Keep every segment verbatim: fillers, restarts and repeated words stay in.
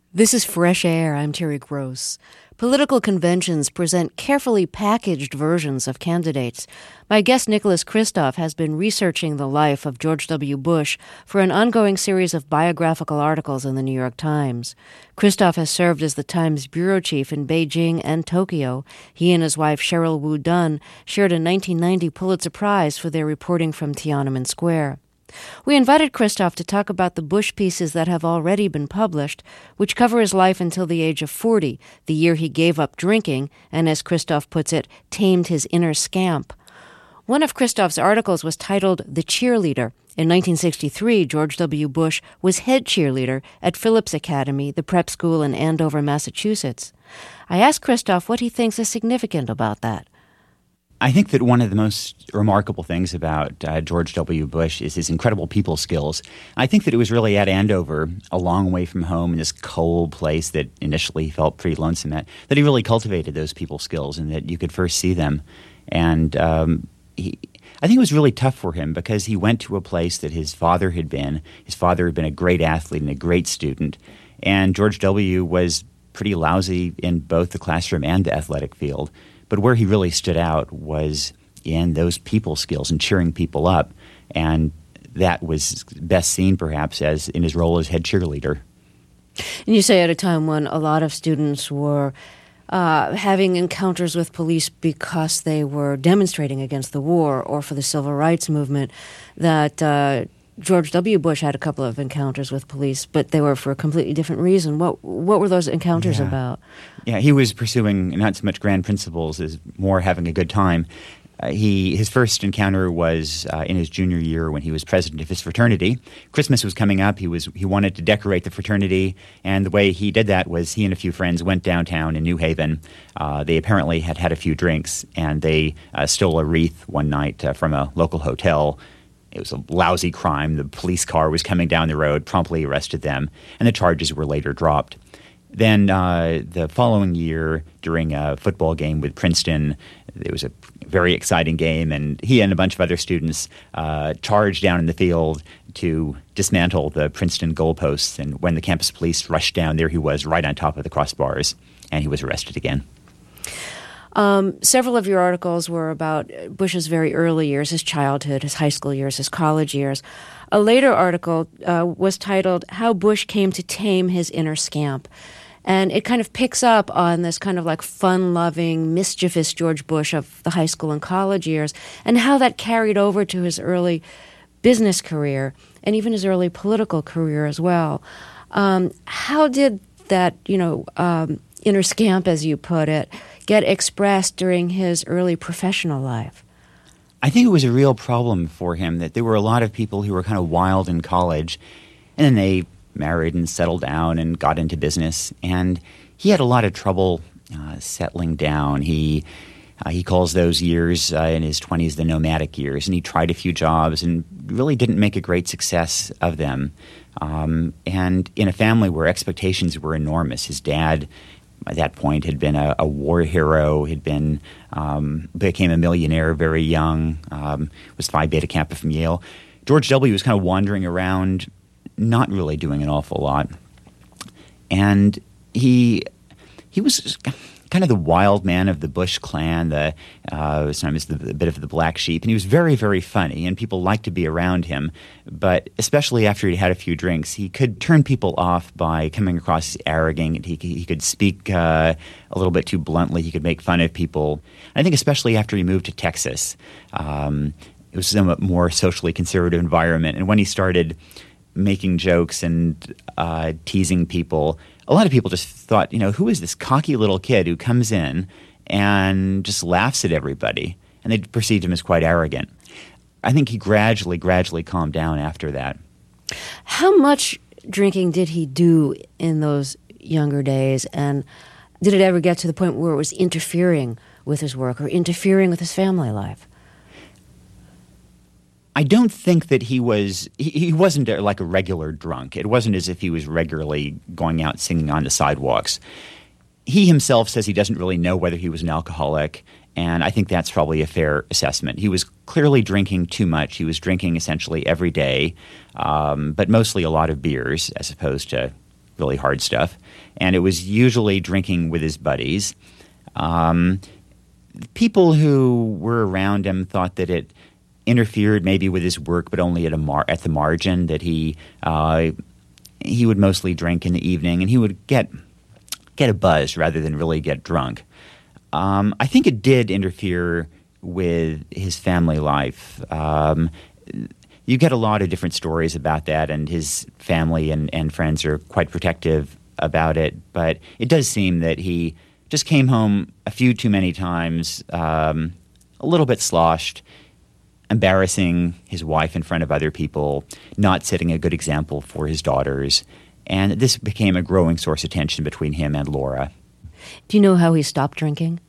This is Fresh Air. I'm Terry Gross. Political conventions present carefully packaged versions of candidates. My guest, Nicholas Kristof, has been researching the life of George W. Bush for an ongoing series of biographical articles in the New York Times. Kristof has served as the Times bureau chief in Beijing and Tokyo. He and his wife, Sheryl Wu Dunn, shared a nineteen ninety Pulitzer Prize for their reporting from Tiananmen Square. We invited Kristof to talk about the Bush pieces that have already been published, which cover his life until the age of forty, the year he gave up drinking and, as Kristof puts it, tamed his inner scamp. One of Kristof's articles was titled The Cheerleader. In nineteen sixty-three, George W. Bush was head cheerleader at Phillips Academy, the prep school in Andover, Massachusetts. I asked Kristof what he thinks is significant about that. I think that one of the most remarkable things about uh, George W. Bush is his incredible people skills. I think that it was really at Andover, a long way from home, in this cold place that initially he felt pretty lonesome at, that he really cultivated those people skills and that you could first see them. And um, he, I think it was really tough for him because he went to a place that his father had been. His father had been a great athlete and a great student. And George W. was pretty lousy in both the classroom and the athletic field. But where he really stood out was in those people skills and cheering people up. And that was best seen, perhaps, as in his role as head cheerleader. And you say at a time when a lot of students were uh, having encounters with police because they were demonstrating against the war or for the civil rights movement, that uh, George W. Bush had a couple of encounters with police, but they were for a completely different reason. What what were those encounters yeah. about? Yeah, he was pursuing not so much grand principles as more having a good time. Uh, he his first encounter was uh, in his junior year when he was president of his fraternity. Christmas was coming up. He was he wanted to decorate the fraternity, and the way he did that was he and a few friends went downtown in New Haven. Uh, they apparently had had a few drinks, and they uh, stole a wreath one night uh, from a local hotel. It was a lousy crime. The police car was coming down the road, promptly arrested them, and the charges were later dropped. Then uh, the following year, during a football game with Princeton, it was a very exciting game, and he and a bunch of other students uh, charged down in the field to dismantle the Princeton goalposts. And when the campus police rushed down, there he was right on top of the crossbars, and he was arrested again. Um, several of your articles were about Bush's very early years, his childhood, his high school years, his college years. A later article uh, was titled How Bush Came to Tame His Inner Scamp. And it kind of picks up on this kind of like fun-loving, mischievous George Bush of the high school and college years and how that carried over to his early business career and even his early political career as well. Um, how did that, you know, um, inner scamp, as you put it, get expressed during his early professional life? I think it was a real problem for him that there were a lot of people who were kind of wild in college, and then they married and settled down and got into business. And he had a lot of trouble uh, settling down. He uh, he calls those years uh, in his twenties the nomadic years, and he tried a few jobs and really didn't make a great success of them. Um, and in a family where expectations were enormous, his dad at that point had been a, a war hero, had been um, became a millionaire very young, um, was Phi Beta Kappa from Yale. George W. was kind of wandering around, not really doing an awful lot. And he he was kind of the wild man of the Bush clan, the uh, sometimes the, the bit of the black sheep, and he was very, very funny, and people liked to be around him. But especially after he'd had a few drinks, he could turn people off by coming across as arrogant. He, he could speak uh, a little bit too bluntly. He could make fun of people. I think especially after he moved to Texas, um, it was a somewhat more socially conservative environment, and when he started making jokes and uh, teasing people, a lot of people just thought, you know, who is this cocky little kid who comes in and just laughs at everybody? And they perceived him as quite arrogant. I think he gradually, gradually calmed down after that. How much drinking did he do in those younger days? And did it ever get to the point where it was interfering with his work or interfering with his family life? I don't think that he was he, – he wasn't a, like a regular drunk. It wasn't as if he was regularly going out singing on the sidewalks. He himself says he doesn't really know whether he was an alcoholic, and I think that's probably a fair assessment. He was clearly drinking too much. He was drinking essentially every day, um, but mostly a lot of beers as opposed to really hard stuff. And it was usually drinking with his buddies. Um, people who were around him thought that it interfered maybe with his work, but only at a mar- at the margin, that he uh, he would mostly drink in the evening, and he would get get a buzz rather than really get drunk. Um, I think it did interfere with his family life. Um, you get a lot of different stories about that, and his family and, and friends are quite protective about it. But it does seem that he just came home a few too many times, um, a little bit sloshed, embarrassing his wife in front of other people, not setting a good example for his daughters. And this became a growing source of tension between him and Laura. Do you know how he stopped drinking?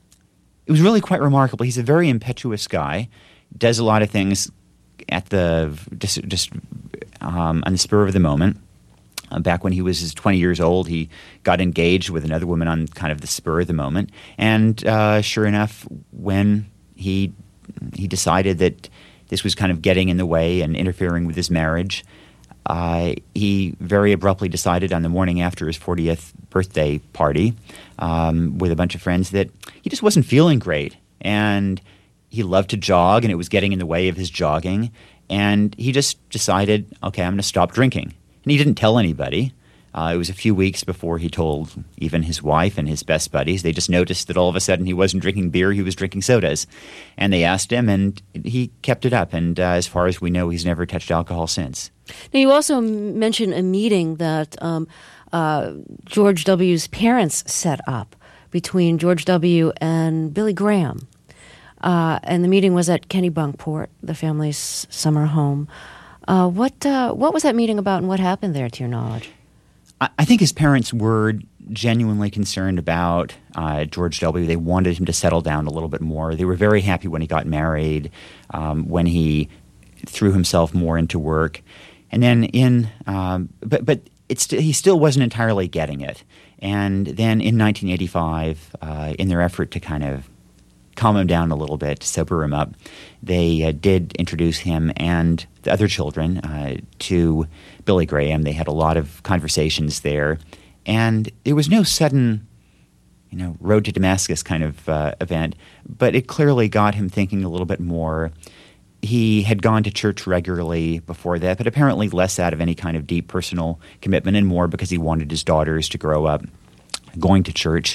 It was really quite remarkable. He's a very impetuous guy, does a lot of things at the just, just um, on the spur of the moment. Uh, back when he was twenty years old, he got engaged with another woman on kind of the spur of the moment. And uh, sure enough, when he he decided that this was kind of getting in the way and interfering with his marriage, uh, he very abruptly decided on the morning after his fortieth birthday party um, with a bunch of friends that he just wasn't feeling great. And he loved to jog, and it was getting in the way of his jogging. And he just decided, okay, I'm going to stop drinking. And he didn't tell anybody. Uh, it was a few weeks before he told even his wife and his best buddies. They just noticed that all of a sudden he wasn't drinking beer, he was drinking sodas. And they asked him, and he kept it up. And uh, as far as we know, he's never touched alcohol since. Now, you also mentioned a meeting that um, uh, George W.'s parents set up between George W. and Billy Graham. Uh, and the meeting was at Kennebunkport, the family's summer home. Uh, what uh, what was that meeting about, and what happened there, to your knowledge? I, I think his parents were genuinely concerned about uh, George W. They wanted him to settle down a little bit more. They were very happy when he got married, um, when he threw himself more into work. And then in um, – but but it's he still wasn't entirely getting it. And then in nineteen eighty-five, uh, in their effort to kind of calm him down a little bit, sober him up, they uh, did introduce him and the other children uh, to Billy Graham. They had a lot of conversations there. And there was no sudden, you know, road to Damascus kind of uh, event, but it clearly got him thinking a little bit more. He had gone to church regularly before that, but apparently less out of any kind of deep personal commitment, and more because he wanted his daughters to grow up going to church.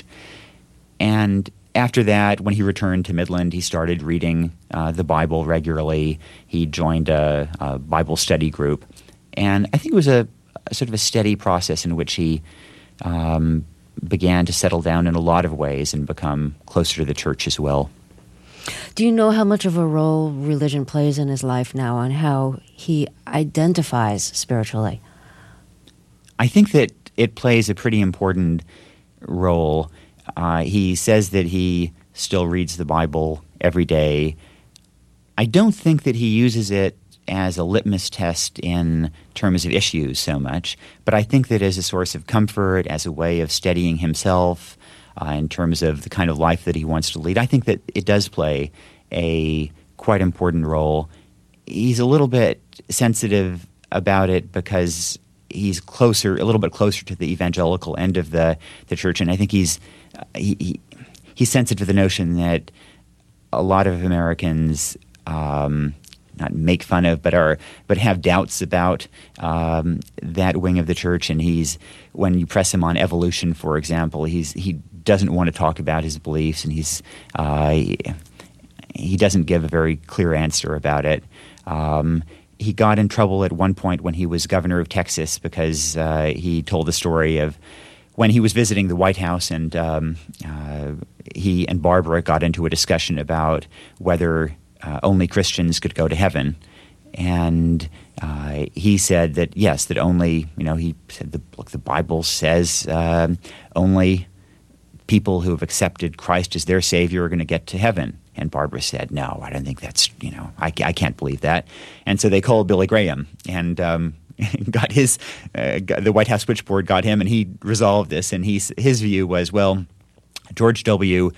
And after that, when he returned to Midland, he started reading uh, the Bible regularly. He joined a, a Bible study group. And I think it was a, a sort of a steady process in which he um, began to settle down in a lot of ways and become closer to the church as well. Do you know how much of a role religion plays in his life now, and how he identifies spiritually? I think that it plays a pretty important role. Uh, he says that he still reads the Bible every day. I don't think that he uses it as a litmus test in terms of issues so much, but I think that as a source of comfort, as a way of steadying himself uh, in terms of the kind of life that he wants to lead, I think that it does play a quite important role. He's a little bit sensitive about it because he's closer, a little bit closer to the evangelical end of the, the church, and I think he's He, he he's sensitive to the notion that a lot of Americans um, not make fun of, but are but have doubts about um, that wing of the church. And he's when you press him on evolution, for example, he's he doesn't want to talk about his beliefs, and he's uh, he, he doesn't give a very clear answer about it. Um, he got in trouble at one point when he was governor of Texas because uh, he told the story of when he was visiting the White House, and um, uh, he and Barbara got into a discussion about whether uh, only Christians could go to heaven. And uh, he said that, yes, that only, you know, he said, the, look, the Bible says um, only people who have accepted Christ as their Savior are going to get to heaven. And Barbara said, no, I don't think that's, you know, I, I can't believe that. And so they called Billy Graham, and um, got his, uh, got, the White House switchboard got him, and he resolved this. And he's, his view was, well, George W.'s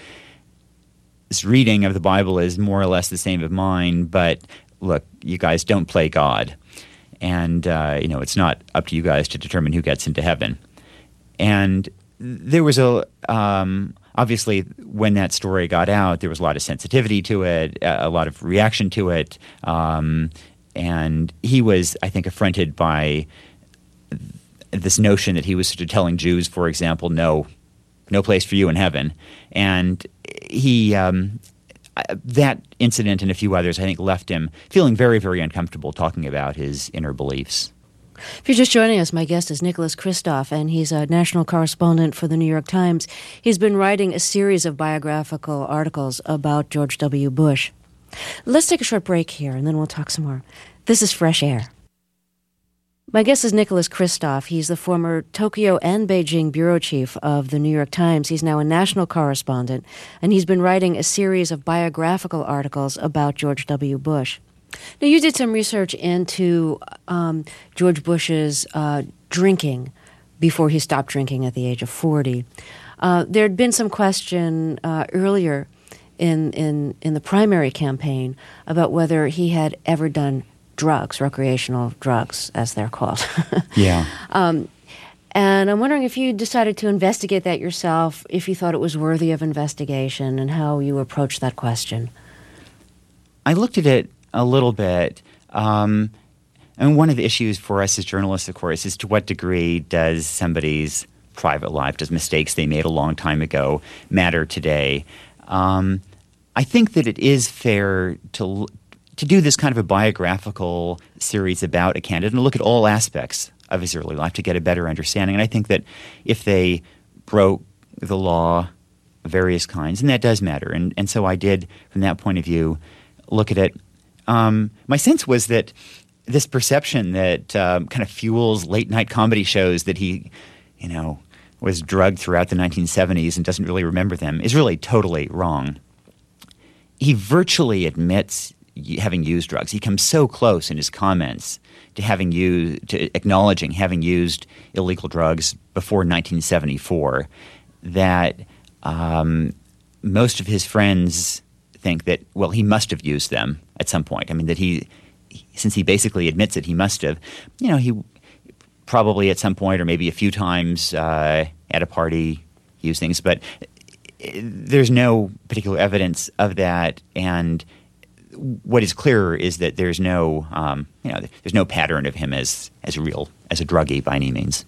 reading of the Bible is more or less the same as mine, but look, you guys don't play God. and uh, you know, it's not up to you guys to determine who gets into heaven. And there was a um, obviously when that story got out, there was a lot of sensitivity to it, a lot of reaction to it, um, and he was, I think, affronted by this notion that he was sort of telling Jews, for example, no, no place for you in heaven, and he. Um, That incident and a few others, I think, left him feeling very, very uncomfortable talking about his inner beliefs. If you're just joining us, my guest is Nicholas Kristof, and he's a national correspondent for the New York Times. He's been writing a series of biographical articles about George W. Bush. Let's take a short break here, and then we'll talk some more. This is Fresh Air. My guest is Nicholas Kristof. He's the former Tokyo and Beijing bureau chief of the New York Times. He's now a national correspondent, and he's been writing a series of biographical articles about George W. Bush. Now, you did some research into um, George Bush's uh, drinking before he stopped drinking at the age of forty. Uh, there had been some question uh, earlier in, in, in the primary campaign about whether he had ever done drugs, recreational drugs, as they're called. Yeah. Um, and I'm wondering if you decided to investigate that yourself, if you thought it was worthy of investigation, and how you approached that question. I looked at it a little bit. Um, and one of the issues for us as journalists, of course, is to what degree does somebody's private life, does mistakes they made a long time ago matter today? Um, I think that it is fair to to do this kind of a biographical series about a candidate and look at all aspects of his early life to get a better understanding. And I think that if they broke the law of various kinds, and that does matter. And, and so I did, from that point of view, look at it. Um, my sense was that this perception that um, kind of fuels late-night comedy shows that he, you know, was drugged throughout the nineteen seventies and doesn't really remember them is really totally wrong. He virtually admits having used drugs. He comes so close in his comments to having used, to acknowledging having used illegal drugs before nineteen seventy-four that um, most of his friends think that, well, he must have used them at some point. I mean, that he, since he basically admits it, he must have, you know, he probably at some point or maybe a few times uh, at a party used things, but there's no particular evidence of that. And what is clearer is that there's no, um, you know, there's no pattern of him as as a real as a druggie by any means.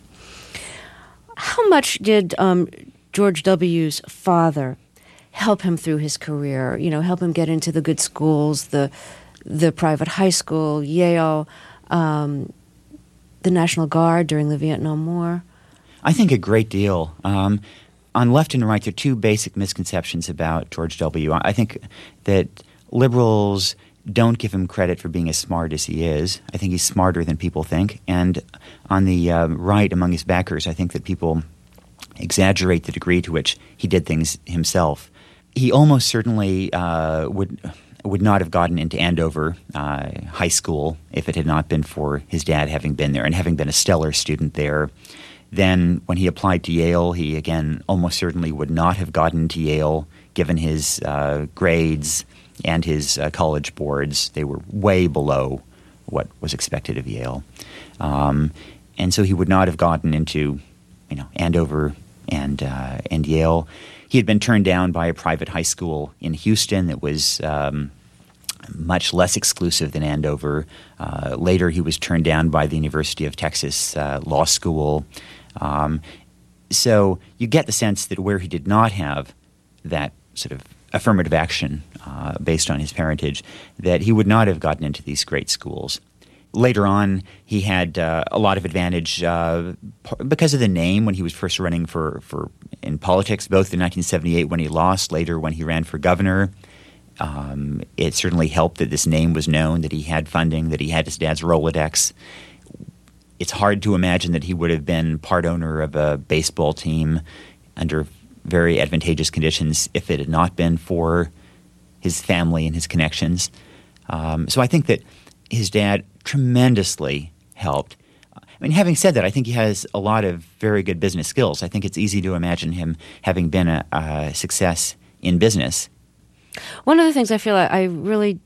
How much did um, George W.'s father help him through his career? You know, help him get into the good schools, the the private high school, Yale, um, the National Guard during the Vietnam War? I think a great deal. Um, on left and right, there are two basic misconceptions about George W. I think that liberals don't give him credit for being as smart as he is. I think he's smarter than people think. And on the uh, right, among his backers, I think that people exaggerate the degree to which he did things himself. He almost certainly uh, would would not have gotten into Andover uh, High School if it had not been for his dad having been there and having been a stellar student there. Then when he applied to Yale, he again almost certainly would not have gotten to Yale given his uh, grades and his uh, college boards. They were way below what was expected of Yale. Um, and so he would not have gotten into, you know, Andover and uh, and Yale. He had been turned down by a private high school in Houston that was um, much less exclusive than Andover. Uh, later, he was turned down by the University of Texas uh, Law School. Um, so you get the sense that where he did not have that sort of affirmative action uh, based on his parentage, that he would not have gotten into these great schools. Later on, he had uh, a lot of advantage uh, because of the name when he was first running for, for in politics, both in nineteen seventy-eight when he lost, later when he ran for governor. Um, it certainly helped that this name was known, that he had funding, that he had his dad's Rolodex. It's hard to imagine that he would have been part owner of a baseball team under very advantageous conditions if it had not been for his family and his connections. Um, so I think that his dad tremendously helped. I mean, having said that, I think he has a lot of very good business skills. I think it's easy to imagine him having been a, a success in business. One of the things I feel I, I really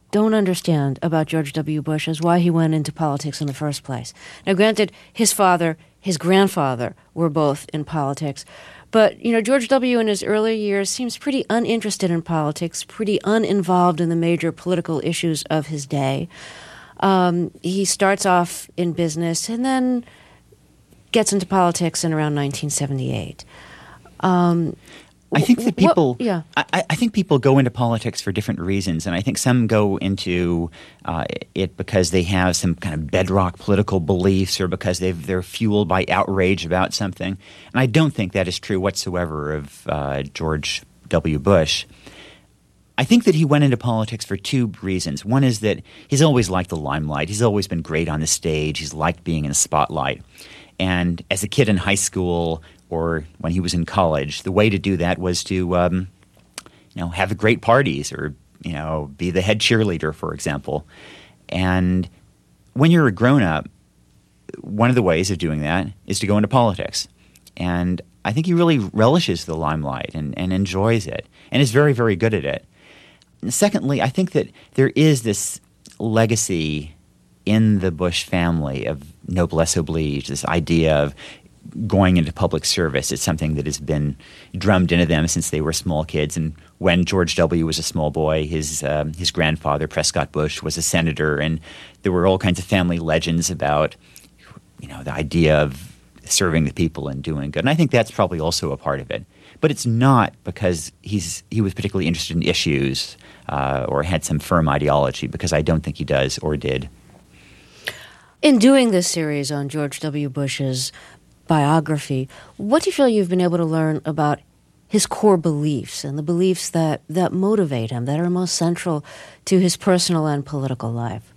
don't understand about George W. Bush is why he went into politics in the first place. Now, granted, his father, his grandfather were both in politics. But, you know, George W. in his early years seems pretty uninterested in politics, pretty uninvolved in the major political issues of his day. Um, he starts off in business and then gets into politics in around nineteen seventy-eight. Um, I think that people, what, yeah. I, I think people go into politics for different reasons, and I think some go into uh, it because they have some kind of bedrock political beliefs, or because they've, they're fueled by outrage about something. And I don't think that is true whatsoever of uh, George W. Bush. I think that he went into politics for two reasons. One is that he's always liked the limelight. He's always been great on the stage. He's liked being in the spotlight. And as a kid in high school, or when he was in college, the way to do that was to, um, you know, have great parties, or, you know, be the head cheerleader, for example. And when you're a grown-up, one of the ways of doing that is to go into politics. And I think he really relishes the limelight and, and enjoys it, and is very, very good at it. And secondly, I think that there is this legacy in the Bush family of noblesse oblige, this idea of going into public service. It's something that has been drummed into them since they were small kids. And when George W. was a small boy, his um, his grandfather, Prescott Bush, was a senator, and there were all kinds of family legends about, you know, the idea of serving the people and doing good. And I think that's probably also a part of it. But it's not because he's he was particularly interested in issues uh, or had some firm ideology, because I don't think he does or did. In doing this series on George W. Bush's biography, what do you feel you've been able to learn about his core beliefs and the beliefs that, that motivate him, that are most central to his personal and political life?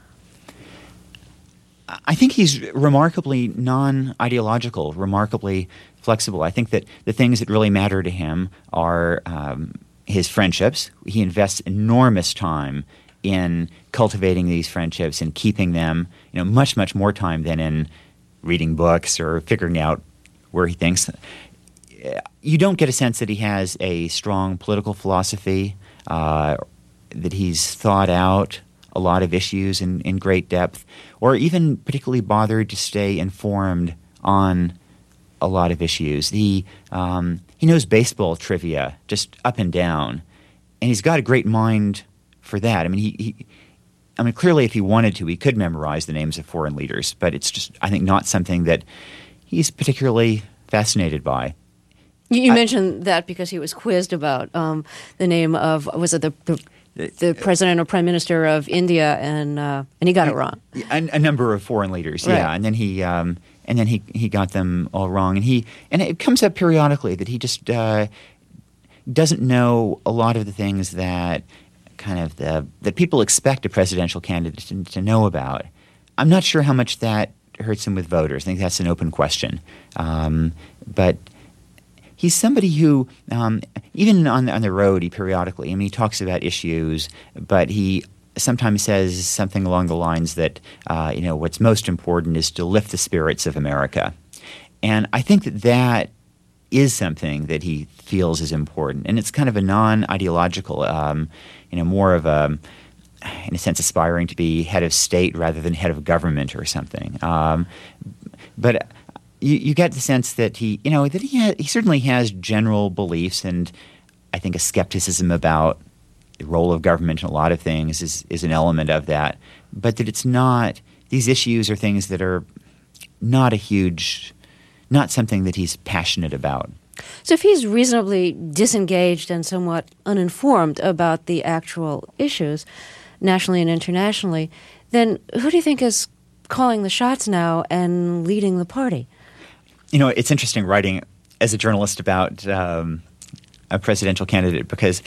I think he's remarkably non-ideological, remarkably flexible. I think that the things that really matter to him are um, his friendships. He invests enormous time in cultivating these friendships and keeping them, you know, much, much more time than in reading books or figuring out where he thinks. You don't get a sense that he has a strong political philosophy, uh, that he's thought out a lot of issues in, in great depth, or even particularly bothered to stay informed on a lot of issues. He, um, he knows baseball trivia just up and down, and he's got a great mind for that. I mean, he, he I mean, clearly, if he wanted to, he could memorize the names of foreign leaders, but it's just, I think, not something that he's particularly fascinated by. You, you I, mentioned that because he was quizzed about um, the name of, was it the, the the president or prime minister of India, and uh, and he got it wrong. A, a number of foreign leaders, right. yeah, and then he um, and then he he got them all wrong, and he and it comes up periodically that he just uh, doesn't know a lot of the things that kind of the that people expect a presidential candidate to, to know about. I'm not sure how much that hurts him with voters. I think that's an open question, um, but. He's somebody who, um, even on, on the road, he periodically, I mean, he talks about issues, but he sometimes says something along the lines that, uh, you know, what's most important is to lift the spirits of America. And I think that that is something that he feels is important. And it's kind of a non-ideological, um, you know, more of a, in a sense, aspiring to be head of state rather than head of government or something. Um, but... You, you get the sense that he, you know, that he ha- he certainly has general beliefs, and I think a skepticism about the role of government in a lot of things is is an element of that. But that it's not; these issues are things that are not a huge, not something that he's passionate about. So if he's reasonably disengaged and somewhat uninformed about the actual issues, nationally and internationally, then who do you think is calling the shots now and leading the party? You know, it's interesting writing as a journalist about um, a presidential candidate, because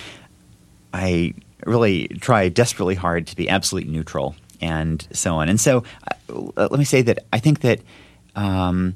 I really try desperately hard to be absolutely neutral and so on. And so uh, let me say that I think that um,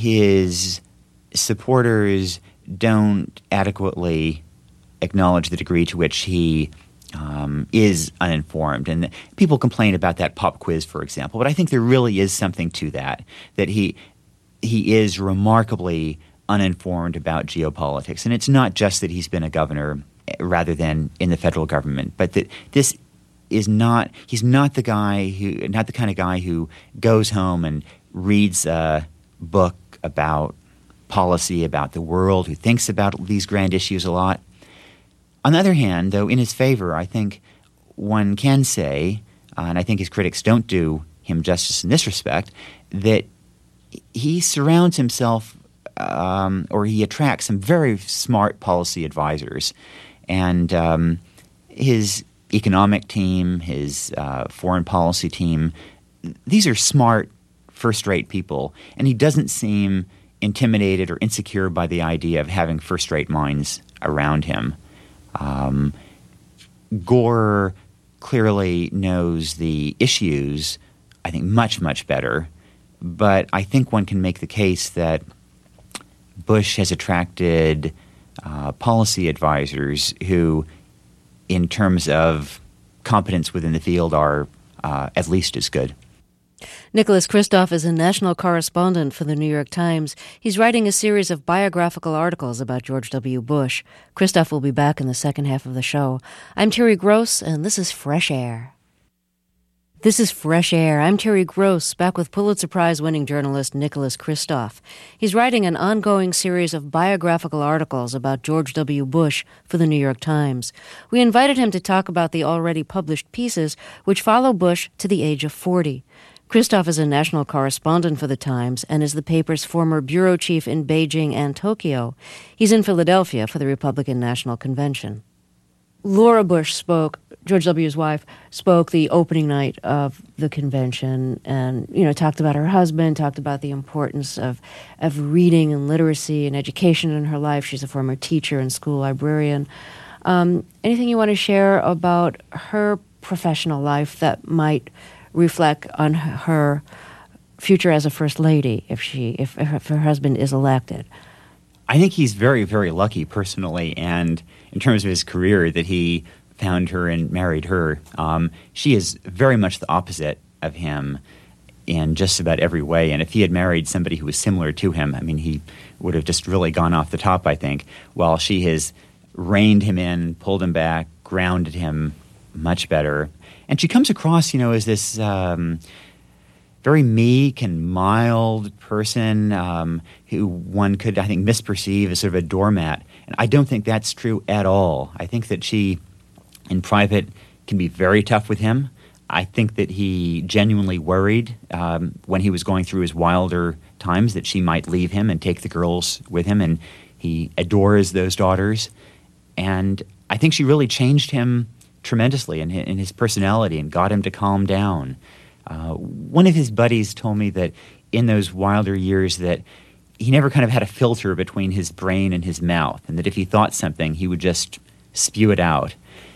his supporters don't adequately acknowledge the degree to which he um, is uninformed. And people complain about that pop quiz, for example, but I think there really is something to that, that he – he is remarkably uninformed about geopolitics. And it's not just that he's been a governor rather than in the federal government, but that this is not, he's not the guy who, not the kind of guy who goes home and reads a book about policy, about the world, who thinks about these grand issues a lot. On the other hand, though, in his favor, I think one can say, uh, and I think his critics don't do him justice in this respect, that he surrounds himself um, or he attracts some very smart policy advisors. And um, his economic team, his uh, foreign policy team, these are smart, first-rate people. And he doesn't seem intimidated or insecure by the idea of having first-rate minds around him. Um, Gore clearly knows the issues, I think, much, much better. But I think one can make the case that Bush has attracted uh, policy advisors who, in terms of competence within the field, are uh, at least as good. Nicholas Kristof is a national correspondent for the New York Times. He's writing a series of biographical articles about George W. Bush. Kristof will be back in the second half of the show. I'm Terry Gross, and this is Fresh Air. This is Fresh Air. I'm Terry Gross, back with Pulitzer Prize-winning journalist Nicholas Kristof. He's writing an ongoing series of biographical articles about George W. Bush for the New York Times. We invited him to talk about the already published pieces, which follow Bush to the age of forty. Kristof is a national correspondent for the Times and is the paper's former bureau chief in Beijing and Tokyo. He's in Philadelphia for the Republican National Convention. Laura Bush spoke, George W.'s wife, spoke the opening night of the convention and, you know, talked about her husband, talked about the importance of, of reading and literacy and education in her life. She's a former teacher and school librarian. Um, anything you want to share about her professional life that might reflect on her future as a first lady if she if, if her husband is elected? I think he's very, very lucky personally, and in terms of his career, that he found her and married her. Um, she is very much the opposite of him in just about every way, and if he had married somebody who was similar to him, I mean, he would have just really gone off the top, I think, while she has reined him in, pulled him back, grounded him much better. And she comes across, you know, as this um, very meek and mild person um, who one could, I think, misperceive as sort of a doormat. And I don't think that's true at all. I think that she, in private, can be very tough with him. I think that he genuinely worried um, when he was going through his wilder times that she might leave him and take the girls with him, and he adores those daughters. And I think she really changed him tremendously in his, in his personality and got him to calm down. Uh, one of his buddies told me that in those wilder years that he never kind of had a filter between his brain and his mouth, and that if he thought something, he would just spew it out.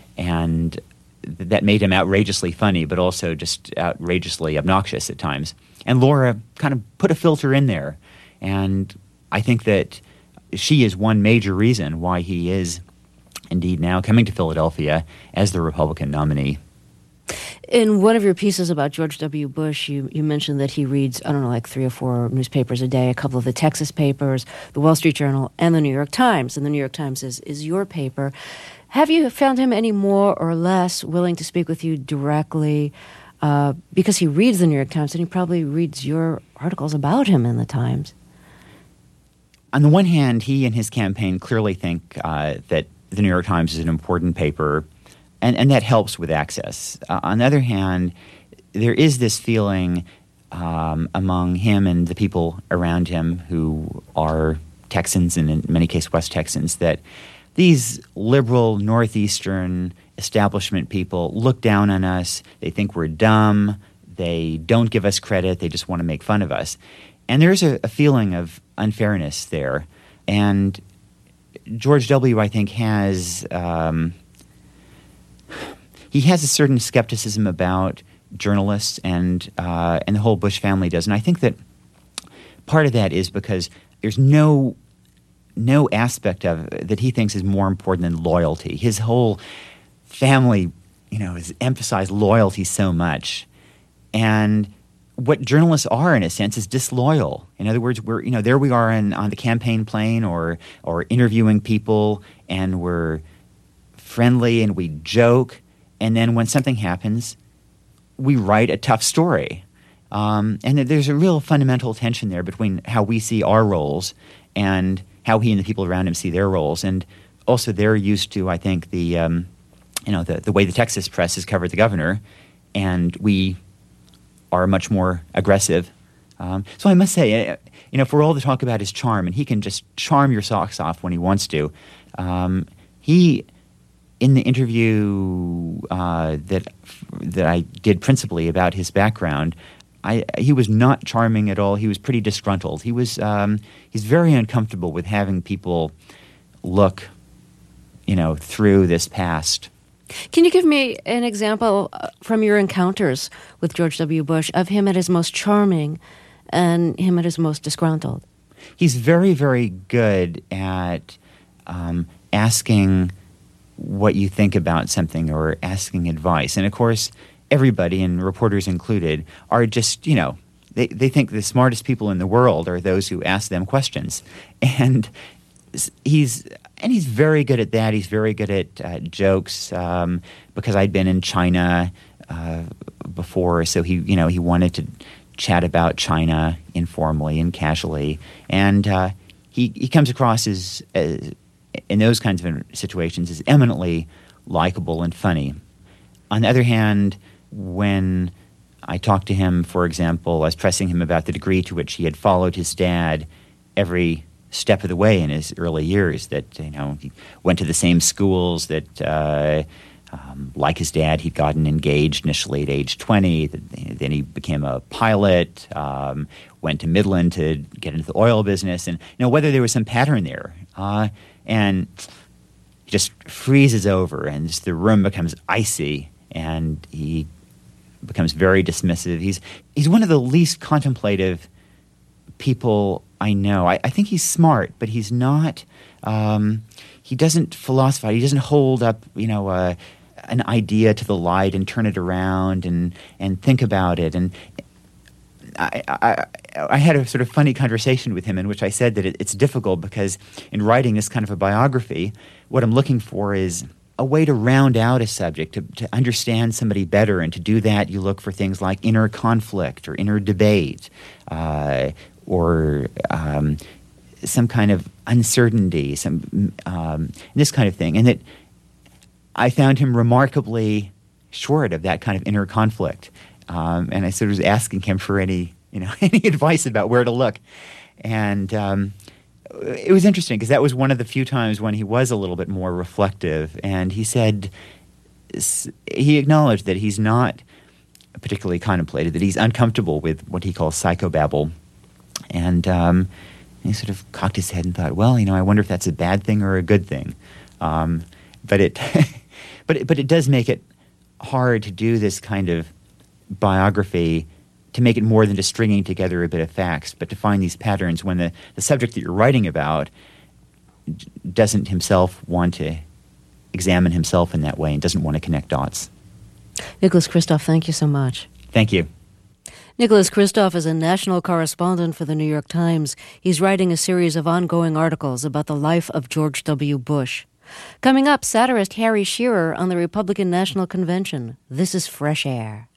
And th- that made him outrageously funny, but also just outrageously obnoxious at times. And Laura kind of put a filter in there. And I think that she is one major reason why he is indeed now coming to Philadelphia as the Republican nominee. In one of your pieces about George W. Bush, you, you mentioned that he reads, I don't know, like three or four newspapers a day, a couple of the Texas papers, the Wall Street Journal, and the New York Times. And the New York Times is, is your paper. Have you found him any more or less willing to speak with you directly uh, because he reads the New York Times, and he probably reads your articles about him in the Times? On the one hand, he and his campaign clearly think uh, that the New York Times is an important paper, and, and that helps with access. Uh, on the other hand, there is this feeling um, among him and the people around him who are Texans, and in many cases West Texans, that these liberal Northeastern establishment people look down on us. They think we're dumb. They don't give us credit. They just want to make fun of us. And there's a, a feeling of unfairness there. And George W., I think, has um, he has a certain skepticism about journalists, and uh, and the whole Bush family does. And I think that part of that is because there's no no aspect of it that he thinks is more important than loyalty. His whole family, you know, has emphasized loyalty so much, and what journalists are, in a sense, is disloyal. In other words, we're, you know, there we are in, on the campaign plane or or interviewing people, and we're friendly and we joke, and then when something happens, we write a tough story. Um, and there's a real fundamental tension there between how we see our roles and how he and the people around him see their roles. And also they're used to, I think, the um, you know the, the way the Texas press has covered the governor, and we are much more aggressive. Um, so I must say, you know, for all the talk about his charm, and he can just charm your socks off when he wants to, um, he, in the interview uh, that that I did principally about his background, I, he was not charming at all. He was pretty disgruntled. He was um, he's very uncomfortable with having people look, you know, through this past. Can you give me an example from your encounters with George W. Bush of him at his most charming and him at his most disgruntled? He's very, very good at um, asking what you think about something or asking advice. And, of course, everybody, and reporters included, are just, you know, they, they think the smartest people in the world are those who ask them questions. And he's and he's very good at that. He's very good at uh, jokes um, because I'd been in China uh, before, so he, you know, he wanted to chat about China informally and casually. And uh, he he comes across as, as in those kinds of situations as eminently likable and funny. On the other hand, when I talked to him, for example, I was pressing him about the degree to which he had followed his dad every step of the way in his early years, that, you know, he went to the same schools, that, uh, um, like his dad, he'd gotten engaged initially at age twenty, then he became a pilot, um, went to Midland to get into the oil business, and, you know, whether there was some pattern there. Uh, and he just freezes over, and just the room becomes icy, and he becomes very dismissive. He's he's one of the least contemplative people I know. I, I think he's smart, but he's not. Um, he doesn't philosophize. He doesn't hold up, you know, uh, an idea to the light and turn it around and and think about it. And I, I, I had a sort of funny conversation with him in which I said that it, it's difficult because in writing this kind of a biography, what I'm looking for is a way to round out a subject, to, to understand somebody better, and to do that you look for things like inner conflict or inner debate, uh, or um, some kind of uncertainty, some um, this kind of thing. And that I found him remarkably short of that kind of inner conflict. Um, and I sort of was asking him for any, you know, any advice about where to look. And um, it was interesting because that was one of the few times when he was a little bit more reflective. And he said, he acknowledged that he's not particularly contemplative, that he's uncomfortable with what he calls psychobabble. And um, he sort of cocked his head and thought, well, you know, I wonder if that's a bad thing or a good thing. Um, but it, but it, but it does make it hard to do this kind of biography, to make it more than just stringing together a bit of facts, but to find these patterns when the, the subject that you're writing about doesn't himself want to examine himself in that way and doesn't want to connect dots. Nicholas Kristof, thank you so much. Thank you. Nicholas Kristof is a national correspondent for the New York Times. He's writing a series of ongoing articles about the life of George W. Bush. Coming up, satirist Harry Shearer on the Republican National Convention. This is Fresh Air.